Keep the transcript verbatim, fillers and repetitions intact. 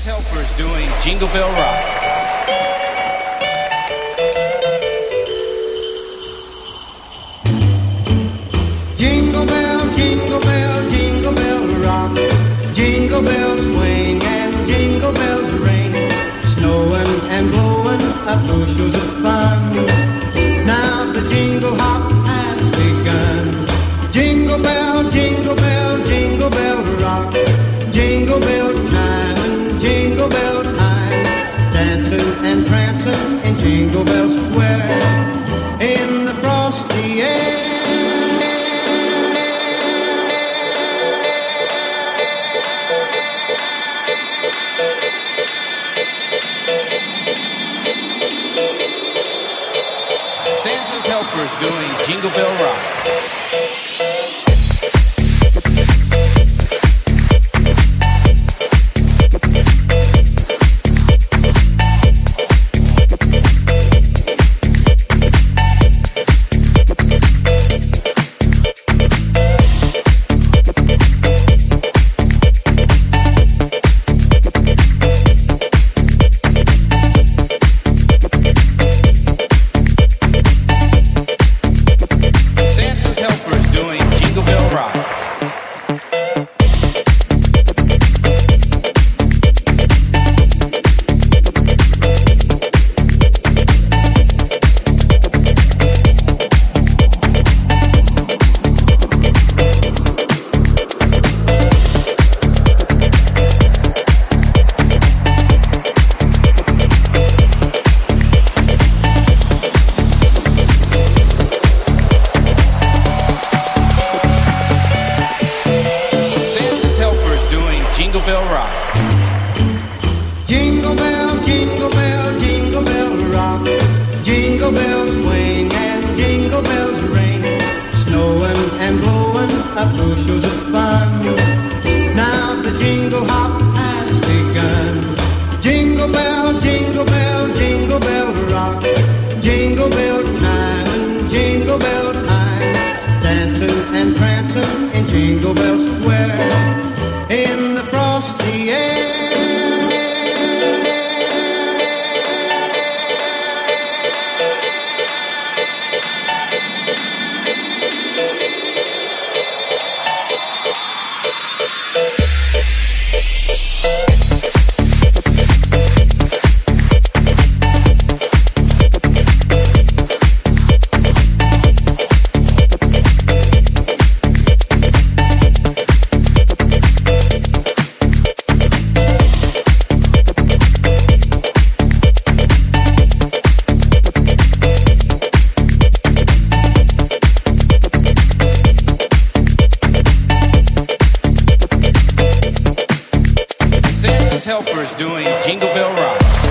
Helpers doing Jingle Bell Rock. Jingle bell, jingle bell, jingle bell rock. Jingle bells swing and jingle bells ring. Snowing and blowing up bushels of fun. Now the jingle hop has begun. Jingle bell, jingle bell, jingle bell rock. Jingle bells chiming, jingle bell time. Dancing and prancing in Jingle Bell Square. In the frosty air. Santa's Helpers doing Jingle Bell Rock. Jingle Bell Rock. Jingle bell, jingle bell, jingle bell rock. Jingle bells swing and jingle bells ring. Snowing and blowing up bushels of fun. Now the jingle hop has begun. Jingle bell, jingle bell, jingle bell rock. Jingle bells chiming, jingle bell time. Dancing and prancing in Jingle Bell Square. In the frosty air. Helpers doing Jingle Bell Rock.